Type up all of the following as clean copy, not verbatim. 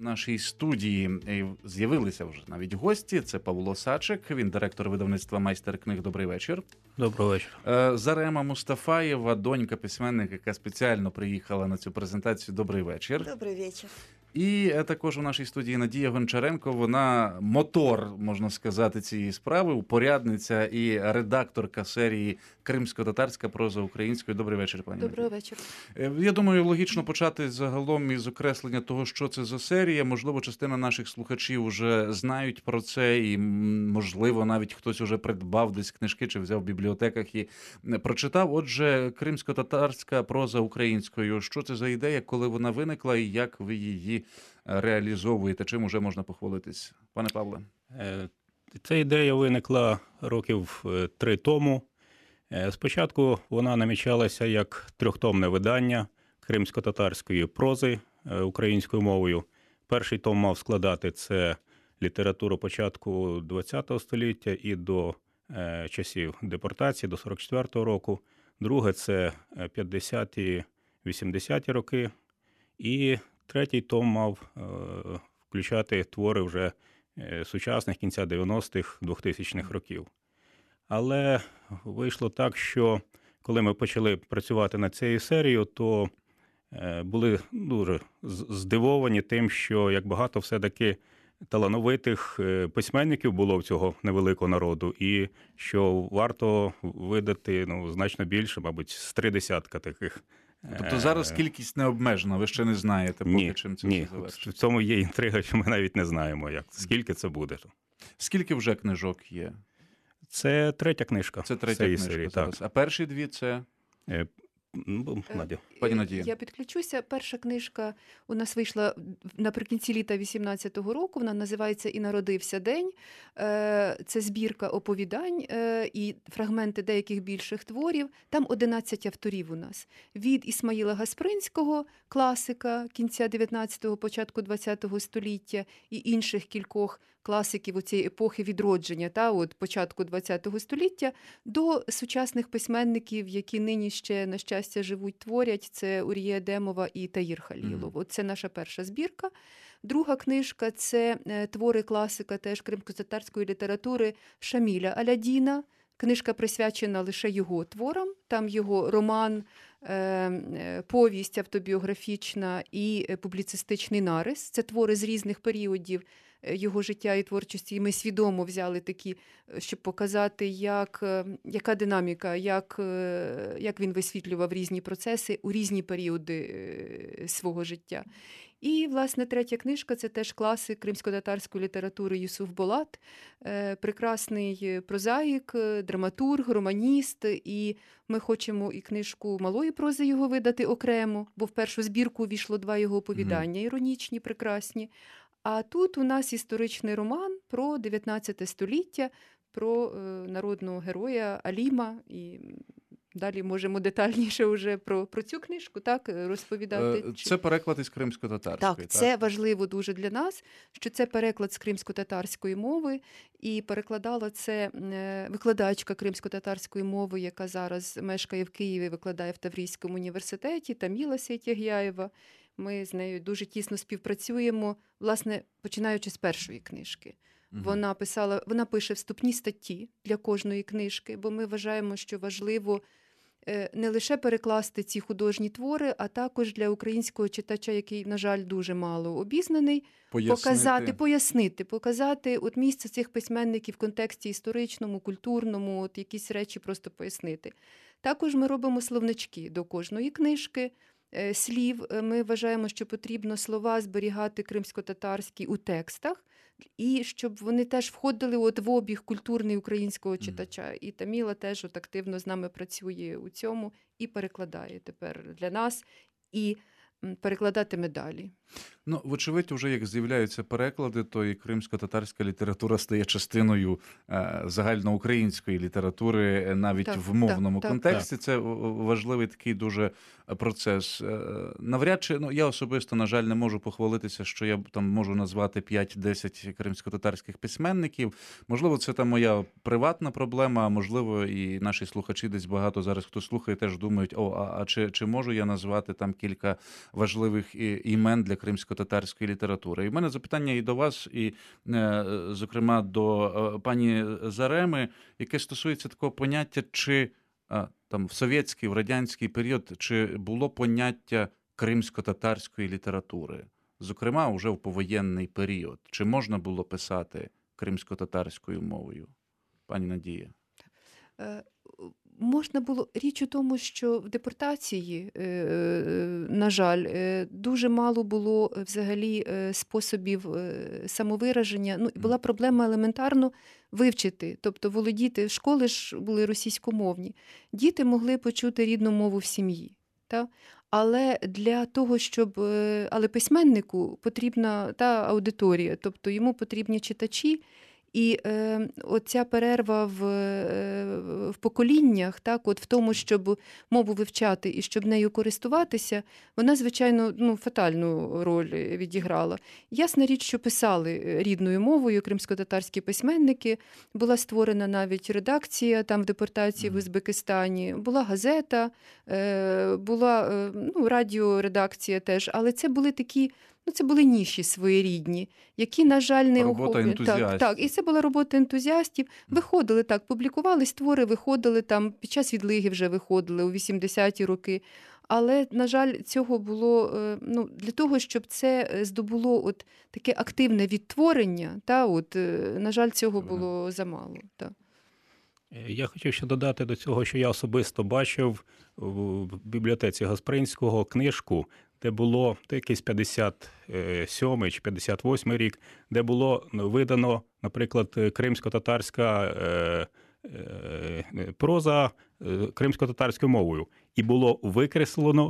нашій студії з'явилися вже навіть гості. Це Павло Сачик, він директор видавництва «Майстер книг». Добрий вечір. Доброго вечора. Зарема Мустафаєва, донька письменника, яка спеціально приїхала на цю презентацію. Добрий вечір. Добрий вечір. І також у нашій студії Надія Гончаренко, вона мотор, можна сказати, цієї справи, упорядниця і редакторка серії «Кримсько-татарська проза українською». Добрий вечір, пані. Доброго вечора. Я думаю, логічно почати загалом із окреслення того, що це за серія. Можливо, частина наших слухачів вже знають про це і, можливо, навіть хтось уже придбав десь книжки чи взяв в бібліотеках і прочитав. Отже, «Кримсько-татарська проза українською». Що це за ідея, коли вона виникла і як ви її реалізовуєте? Чим уже можна похвалитись? Пане Павле. Ця ідея виникла років 3 тому. Спочатку вона намічалася як трьохтомне видання кримсько-татарської прози українською мовою. Перший том мав складати це літературу початку ХХ століття і до часів депортації, до 44-го року. Друге – це 50-ті, 80-ті роки. І третій том мав включати твори вже сучасних кінця 90-х, 2000-х років. Але вийшло так, що коли ми почали працювати над цією серією, то були дуже здивовані тим, що як багато все-таки талановитих письменників було в цього невеликого народу, і що варто видати значно більше, мабуть, з 30 таких. Тобто зараз кількість не обмежена, ви ще не знаєте, поки чим це все завершиться? В цьому є інтрига, що ми навіть не знаємо, скільки це буде. Скільки вже книжок є? Це третя книжка. Це третя книжка серії, зараз. А перші дві це? Надя. Пані Надія. Я підключуся. Перша книжка у нас вийшла наприкінці літа 18-го року. Вона називається «І народився день». Це збірка оповідань і фрагменти деяких більших творів. Там 11 авторів у нас. Від Ісмаїла Гаспринського, класика кінця 19-го, початку 20-го століття, і інших кількох класиків цієї епохи відродження, початку 20-го століття, до сучасних письменників, які нині ще, на щастя, живуть, творять. Це Урія Демова і Таїр Халілов. Це наша перша збірка. Друга книжка – це твори класика теж кримсько-татарської літератури Шаміля Алядіна. Книжка присвячена лише його творам. Там його роман, повість автобіографічна і публіцистичний нарис. Це твори з різних періодів його життя і творчості. І ми свідомо взяли такі, щоб показати, яка динаміка, як він висвітлював різні процеси у різні періоди свого життя. І, власне, третя книжка – це теж класик кримсько-татарської літератури Юсуф Болат, прекрасний прозаїк, драматург, романіст, і ми хочемо і книжку малої прози його видати окремо, бо в першу збірку увійшло 2 його оповідання, іронічні, прекрасні. А тут у нас історичний роман про 19 століття, про народного героя Аліма, і далі можемо детальніше вже про цю книжку розповідати. Це переклад із кримсько-татарської. Так, це важливо дуже для нас, що це переклад з кримсько-татарської мови, і перекладала це викладачка кримсько-татарської мови, яка зараз мешкає в Києві, викладає в Таврійському університеті, Таміла Сейтягяєва. Ми з нею дуже тісно співпрацюємо, власне, починаючи з першої книжки. Вона пише вступні статті для кожної книжки, бо ми вважаємо, що важливо не лише перекласти ці художні твори, а також для українського читача, який, на жаль, дуже мало обізнаний, показати місце цих письменників в контексті історичному, культурному, якісь речі просто пояснити. Також ми робимо словнички до кожної книжки, слів. Ми вважаємо, що потрібно слова зберігати кримсько-татарські у текстах, і щоб вони теж входили в обіг культурний українського читача. І Таміла теж активно з нами працює у цьому і перекладає тепер для нас, і перекладатиме далі. Вочевидь, вже як з'являються переклади, то і кримсько-татарська література стає частиною загальноукраїнської літератури навіть в мовному контексті. Це важливий такий дуже процес. Навряд чи, я особисто, на жаль, не можу похвалитися, що я там можу назвати 5-10 кримсько-татарських письменників. Можливо, це там моя приватна проблема, а можливо, і наші слухачі десь багато зараз, хто слухає, теж думають, чи можу я назвати там кілька важливих імен для переклади кримсько-татарської літератури. І в мене запитання і до вас, і, зокрема, до пані Зареми, яке стосується такого поняття, чи там в совєтський, в радянський період, чи було поняття кримсько-татарської літератури? Зокрема, уже в повоєнний період. Чи можна було писати кримсько-татарською мовою? Пані Надія. Можна було. Річ у тому, що в депортації, на жаль, дуже мало було взагалі способів самовираження. Ну, була проблема елементарно вивчити, тобто володіти. Школи ж були російськомовні. Діти могли почути рідну мову в сім'ї. Та? Але для того, але письменнику потрібна та аудиторія, тобто йому потрібні читачі. І оця перерва в поколіннях, так, от в тому, щоб мову вивчати і щоб нею користуватися, вона, звичайно, фатальну роль відіграла. Ясна річ, що писали рідною мовою кримсько-татарські письменники, була створена навіть редакція там в депортації в Узбекистані, була газета, була радіоредакція теж, але це були такі... це були ніші своєрідні, які, на жаль, не охоплювали. Так, і це була робота ентузіастів. Виходили так, публікувались твори, виходили там, під час відлиги вже виходили у 80-ті роки. Але, на жаль, цього було, для того, щоб це здобуло таке активне відтворення, на жаль, цього було замало. Так. Я хотів ще додати до цього, що я особисто бачив в бібліотеці Гаспринського книжку, де було якийсь 57-й чи 58-й рік, де було видано, наприклад, кримсько-татарська проза кримсько-татарською мовою. І було викреслено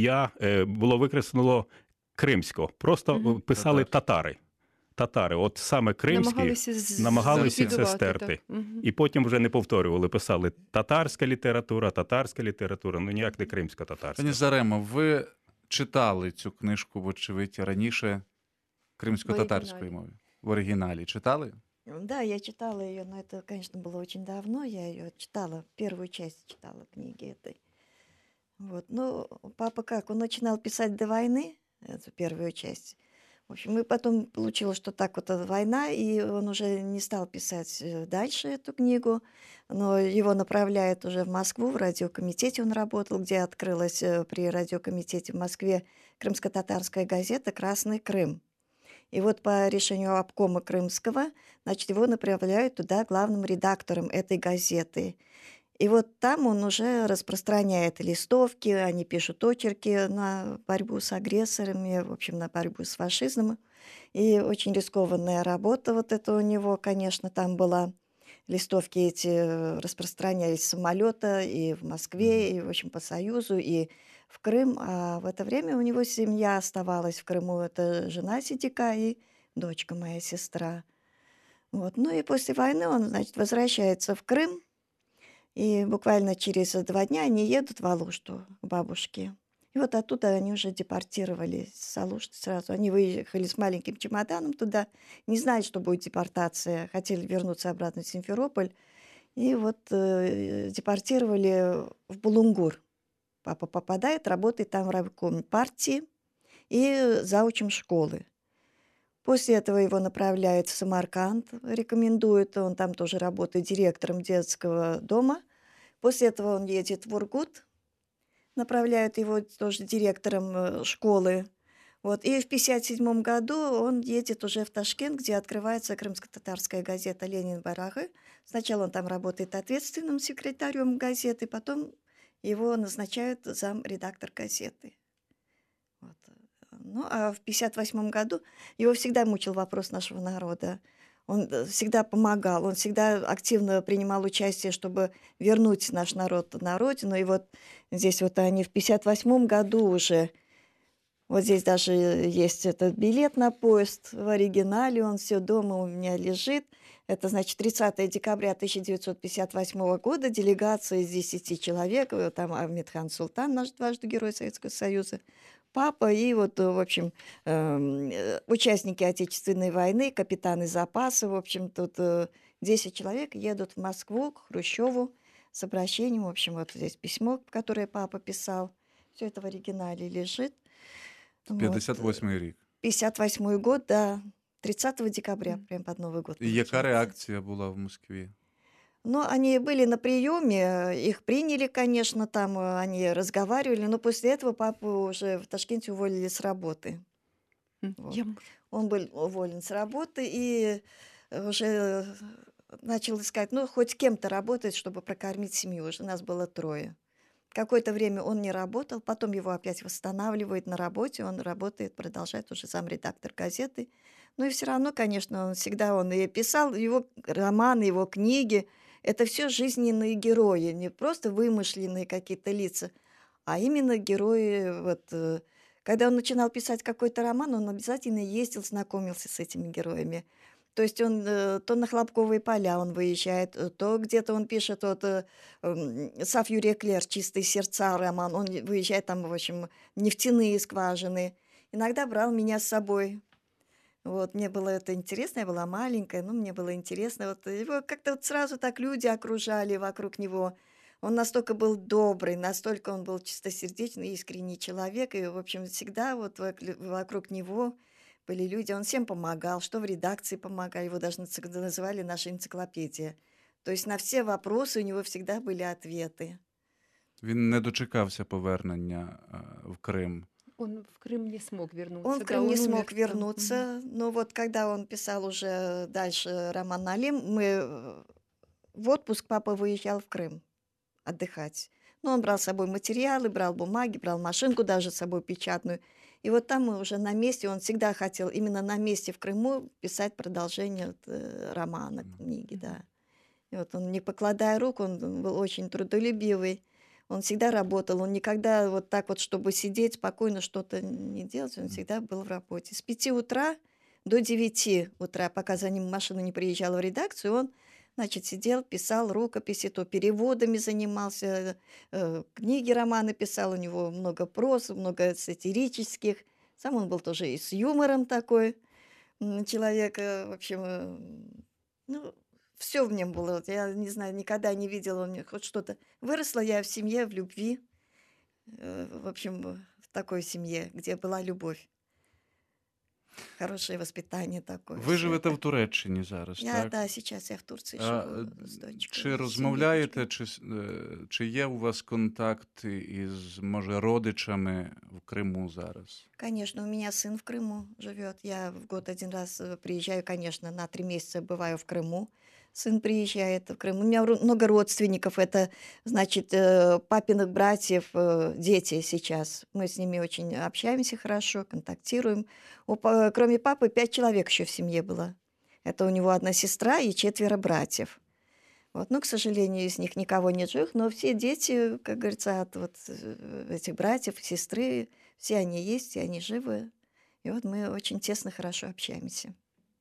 було викреслено кримсько. Просто писали татари. Татари, от саме кримські, намагалися це стерти. І потім вже не повторювали, писали татарська література, ніяк не кримсько-татарська. Пані Зарема, ви читали цю книжку, вочевидь, раніше кримсько-татарською мовою? В оригіналі читали? Да, я читала ее, но это, конечно, было очень давно. Я ее читала, первую часть читала книги этой. Вот. Ну, папа как, он начинал писать до войны, эту первую часть. В общем, и потом получилось, что так вот война, и он уже не стал писать дальше эту книгу, но его направляют уже в Москву, в радиокомитете он работал, где открылась при радиокомитете в Москве крымско-татарская газета «Красный Крым». И вот по решению обкома Крымского, значит, его направляют туда главным редактором этой газеты. И вот там он уже распространяет листовки, они пишут очерки на борьбу с агрессорами, в общем, на борьбу с фашизмом. И очень рискованная работа вот это у него, конечно, там была. Листовки эти распространялись с самолета и в Москве, и, в общем, по Союзу, и в Крым. А в это время у него семья оставалась в Крыму. Это жена Сидика и дочка моя сестра. Вот. Ну и после войны он, значит, возвращается в Крым. И буквально через 2 дня они едут в Алушту к бабушке. И вот оттуда они уже депортировались с Алушты сразу. Они выехали с маленьким чемоданом туда, не знали, что будет депортация, хотели вернуться обратно в Симферополь. И вот депортировали в Булунгур. Папа попадает, работает там в райкоме партии и заучем школы. После этого его направляют в Самарканд, рекомендуют, он там тоже работает директором детского дома. После этого он едет в Ургут, направляют его тоже директором школы. Вот. И в 1957 году он едет уже в Ташкент, где открывается крымско-татарская газета «Ленин Барахы». Сначала он там работает ответственным секретарем газеты, потом его назначают замредактор газеты. Вот. Ну, а в 1958 году его всегда мучил вопрос нашего народа. Он всегда помогал, он всегда активно принимал участие, чтобы вернуть наш народ на родину. И вот здесь вот они в 1958 году уже, вот здесь даже есть этот билет на поезд в оригинале, он все дома у меня лежит. Это, значит, 30 декабря 1958 года, делегация из 10 человек, там Ахмедхан Султан, наш дважды Герой Советского Союза, папа и вот, в общем, участники Отечественной войны, капитаны запаса, в общем, тут 10 человек едут в Москву к Хрущеву с обращением, в общем, вот здесь письмо, которое папа писал, все это в оригинале лежит. 58-й рік. 58-й год, да, 30 декабря, прям под Новый год. І яка реакція була в Москві? Ну, они были на приеме, их приняли, конечно, там они разговаривали, но после этого папу уже в Ташкенте уволили с работы. Вот. Он был уволен с работы и уже начал искать, ну, хоть кем-то работать, чтобы прокормить семью. Уже нас было 3. Какое-то время он не работал, потом его опять восстанавливают на работе, он работает, продолжает уже замредактор газеты. Ну и все равно, конечно, он и писал, его романы, его книги, это все жизненные герои, не просто вымышленные какие-то лица, а именно герои. Вот, когда он начинал писать какой-то роман, он обязательно ездил, знакомился с этими героями. То есть он то на Хлопковые поля он выезжает, то где-то он пишет Сав Юрий Клер «Чистые сердца» роман, он выезжает там, в общем, нефтяные скважины. Иногда брал меня с собой. Вот, мне было это интересно, я была маленькая, но мне было интересно. Вот, его как-то вот сразу так люди окружали вокруг него. Он настолько был добрый, настолько он был чистосердечный, искренний человек. И, в общем, всегда вот вокруг него были люди. Он всем помогал, что в редакции помогал. Его даже называли «наша энциклопедия». То есть на все вопросы у него всегда были ответы. Він не дочекався повернення в Крим. Он в Крым не смог вернуться. Он в Крым не смог вернуться. Но вот когда он писал уже дальше роман «Налим», мы в отпуск папа выезжал в Крым отдыхать. Но он брал с собой материалы, брал бумаги, брал машинку даже с собой печатную. И вот там мы уже на месте, он всегда хотел именно на месте в Крыму писать продолжение романа, книги, да. И вот он, не покладая рук, он был очень трудолюбивый. Он всегда работал, он никогда вот так вот, чтобы сидеть спокойно, что-то не делать, он всегда был в работе. С 5 утра до 9 утра, пока за ним машина не приезжала в редакцию, он, значит, сидел, писал рукописи, то переводами занимался, книги, романы писал, у него много проз, много сатирических. Сам он был тоже и с юмором такой человек, в общем, ну... Все в нем было. Я не знаю, никогда не видела у него хоть что-то. Выросла я в семье, в любви. В общем, в такой семье, где была любовь. Хорошее воспитание такое. Ви живете в Туреччині зараз, так? Да, зараз я в Турції живу з дочкою. Чи розмовляєте, чи є у вас контакти із, може, родичами в Криму зараз? Конечно, у меня сын в Крыму живет. Я в год 1 раз приезжаю, конечно, на 3 месяца бываю в Крыму. Сын приезжает в Крым. У меня много родственников. Это, значит, папиных братьев, дети сейчас. Мы с ними очень общаемся хорошо, контактируем. Кроме папы 5 человек еще в семье было. Это у него 1 сестра и 4 братьев. Вот. Но, к сожалению, из них никого нет живых, но все дети, как говорится, от вот этих братьев, сестры, все они есть, и они живы. И вот мы очень тесно, хорошо общаемся.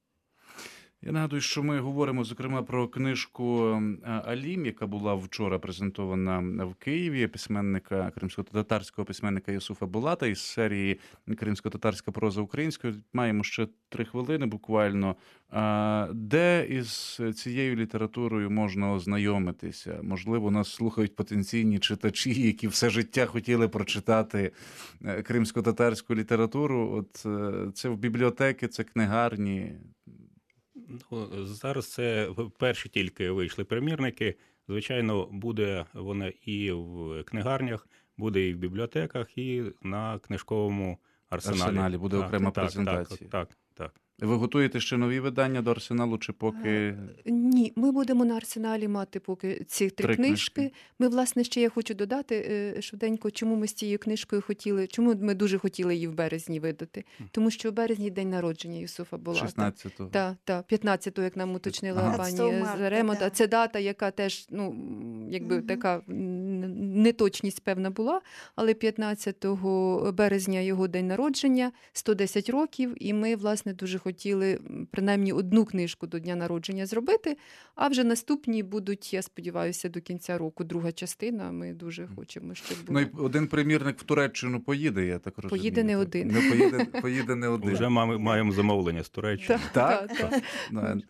Я нагадую, що ми говоримо, зокрема, про книжку «Алім», яка була вчора презентована в Києві, письменника, кримсько-татарського письменника Юсуфа Булата із серії «Кримсько-татарська проза українською». Маємо ще 3 хвилини буквально. Де із цією літературою можна ознайомитися? Можливо, нас слухають потенційні читачі, які все життя хотіли прочитати кримсько-татарську літературу. От це в бібліотеки, це книгарні. Ну, зараз це перші тільки вийшли примірники. Звичайно, буде вона і в книгарнях, буде і в бібліотеках, і на книжковому арсеналі. Буде окрема презентація. Так. Ви готуєте ще нові видання до арсеналу, чи поки... Ні, ми будемо на арсеналі мати поки ці 3 книжки. Ми, власне, ще я хочу додати швиденько, чому ми з цією книжкою хотіли, чому ми дуже хотіли її в березні видати. Тому що в березні день народження Юсуфа Булата. 16-го. Так, 15-го, як нам уточнила пані Заремонт. Да. Це дата, яка теж, ну, якби така неточність певна була, але 15 березня його день народження, 110 років, і ми, власне, дуже хотіли принаймні 1 книжку до дня народження зробити, а вже наступні будуть, я сподіваюся, до кінця року 2 частина. Ми дуже хочемо, щоб було. Ну і 1 примірник в Туреччину поїде, я так розумію. Поїде не 1. Поїде не 1. Вже маємо замовлення з Туреччини. Так.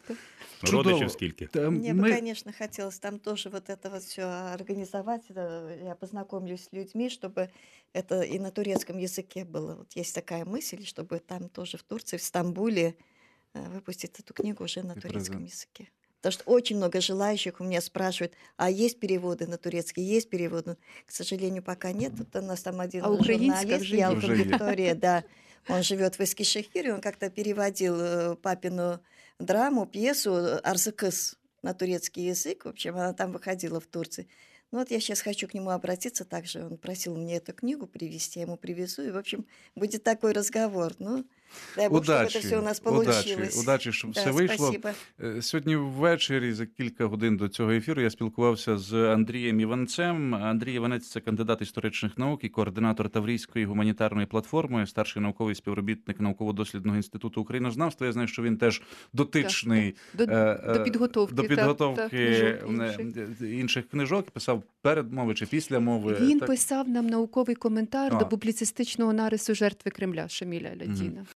Родичів скільки? Мне бы, конечно, хотелось там тоже вот это вот все организовать. Я познакомлюсь с людьми, чтобы это и на турецком языке было. Вот есть такая мысль, чтобы там тоже в Турции, в Стамбуле выпустить эту книгу уже на турецком языке. Потому что очень много желающих у меня спрашивают, а есть переводы на турецкий, есть переводы? К сожалению, пока нет. Вот у нас там один журналист, Ялкын Виктория, да, он живет в Эскишехире, он как-то переводил папину драму, пьесу «Арзыкыз» на турецкий язык. В общем, она там выходила в Турции. Ну вот я сейчас хочу к нему обратиться также. Он просил мне эту книгу привезти, я ему привезу. И, в общем, будет такой разговор. Ну, дай Бог, щоб це все у нас получилось. Удачі, щоб все вийшло. Спасибо. Сьогодні ввечері, за кілька годин до цього ефіру, я спілкувався з Андрієм Іванцем. Андрій Іванець – це кандидат історичних наук і координатор Таврійської гуманітарної платформи, старший науковий співробітник Науково-дослідного інституту українознавства. Я знаю, що він теж дотичний до підготовки інших книжок. Писав перед мови чи після мови. Він писав нам науковий коментар до публіцистичного нарису «Жертви Кремля» Шаміля Алядіна.